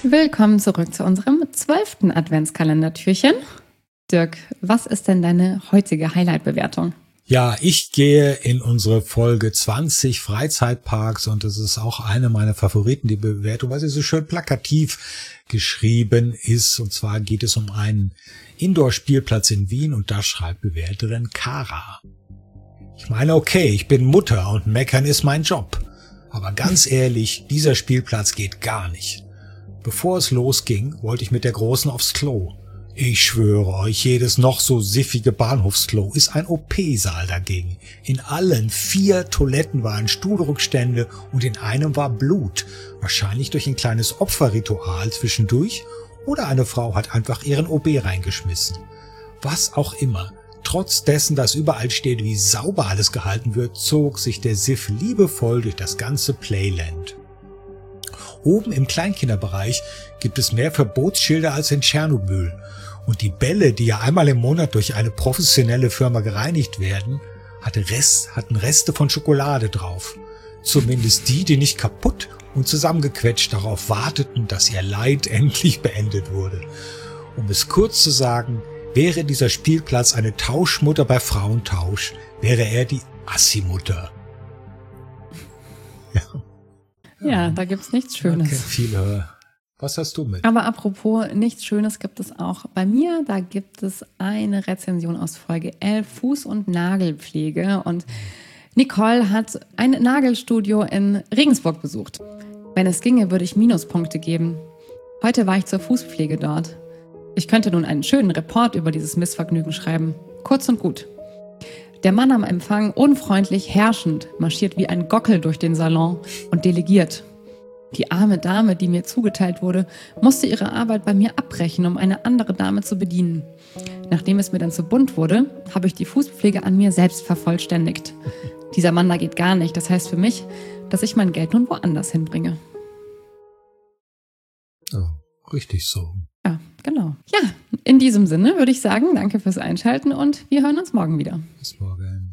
Willkommen zurück zu unserem 12. Adventskalendertürchen. Dirk, was ist denn deine heutige Highlight-Bewertung? Ja, ich gehe in unsere Folge 20 Freizeitparks und es ist auch eine meiner Favoriten, die Bewertung, weil sie so schön plakativ geschrieben ist. Und zwar geht es um einen Indoor-Spielplatz in Wien und da schreibt Bewerterin Kara. Ich meine, okay, ich bin Mutter und meckern ist mein Job. Aber ganz ehrlich, dieser Spielplatz geht gar nicht. Bevor es losging, wollte ich mit der Großen aufs Klo. Ich schwöre euch, jedes noch so siffige Bahnhofsklo ist ein OP-Saal dagegen. In allen 4 Toiletten waren Stuhlrückstände und in einem war Blut. Wahrscheinlich durch ein kleines Opferritual zwischendurch oder eine Frau hat einfach ihren OB reingeschmissen. Was auch immer. Trotz dessen, dass überall steht, wie sauber alles gehalten wird, zog sich der Siff liebevoll durch das ganze Playland. Oben im Kleinkinderbereich gibt es mehr Verbotsschilder als in Tschernobyl. Und die Bälle, die ja einmal im Monat durch eine professionelle Firma gereinigt werden, hatten Reste von Schokolade drauf. Zumindest die nicht kaputt und zusammengequetscht darauf warteten, dass ihr Leid endlich beendet wurde. Um es kurz zu sagen, wäre dieser Spielplatz eine Tauschmutter bei Frauentausch, wäre er die Assi-Mutter. Ja, da gibt's nichts Schönes. Okay, viele. Was hast du mit? Aber apropos nichts Schönes gibt es auch bei mir. Da gibt es eine Rezension aus Folge 11, Fuß- und Nagelpflege. Und Nicole hat ein Nagelstudio in Regensburg besucht. Wenn es ginge, würde ich Minuspunkte geben. Heute war ich zur Fußpflege dort. Ich könnte nun einen schönen Report über dieses Missvergnügen schreiben. Kurz und gut. Der Mann am Empfang, unfreundlich herrschend, marschiert wie ein Gockel durch den Salon und delegiert. Die arme Dame, die mir zugeteilt wurde, musste ihre Arbeit bei mir abbrechen, um eine andere Dame zu bedienen. Nachdem es mir dann zu bunt wurde, habe ich die Fußpflege an mir selbst vervollständigt. Dieser Mann da geht gar nicht. Das heißt für mich, dass ich mein Geld nun woanders hinbringe. Oh, richtig so. Ja, genau. Ja, in diesem Sinne würde ich sagen, danke fürs Einschalten und wir hören uns morgen wieder. Bis morgen.